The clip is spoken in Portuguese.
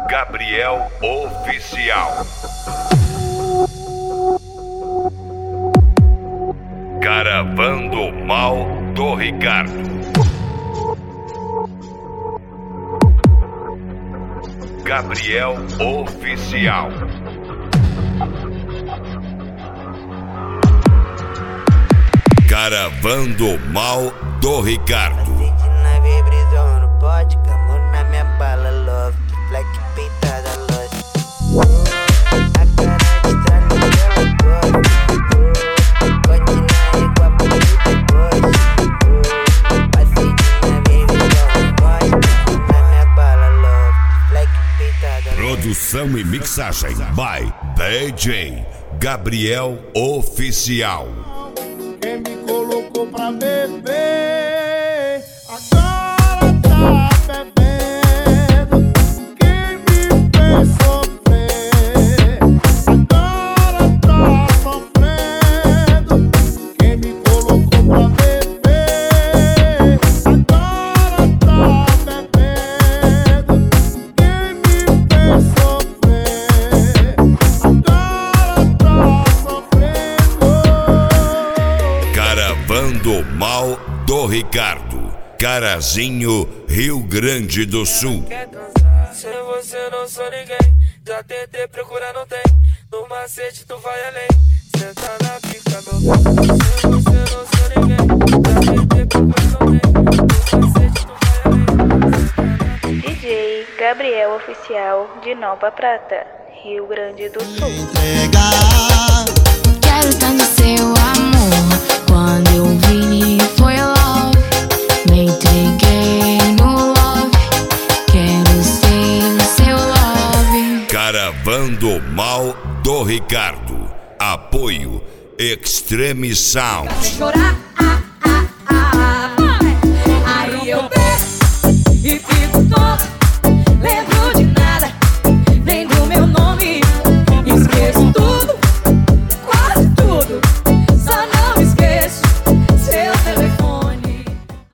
Gabriel Oficial. Caravando Mal do Ricardo. Gabriel Oficial. Caravando Mal do Ricardo. Produção e mixagem by DJ Gabriel Oficial. Quem me colocou pra beber agora tá bebendo. Quem me fez sofrer agora tá sofrendo. Quem me colocou pra beber agora tá bebendo. Quem me fez sofrer agora tá sofrendo. Caravando Mal do Ricardo. Carazinho, Rio Grande do Sul. Sem você não sou ninguém. Já tentei procurar, não tem. No macete tu vai além. Senta na pica, meu bem. Sem você não sou ninguém. Já tentei procurar, não tem. No macete tu vai além. DJ Gabriel Oficial, de Nova Prata, Rio Grande do Sul. Quero tanto seu amor. Quando eu vim foi love. Me entreguei no love. Quero ser seu love. Caravando Mal do Ricardo. Apoio Extreme Sound. Chorar.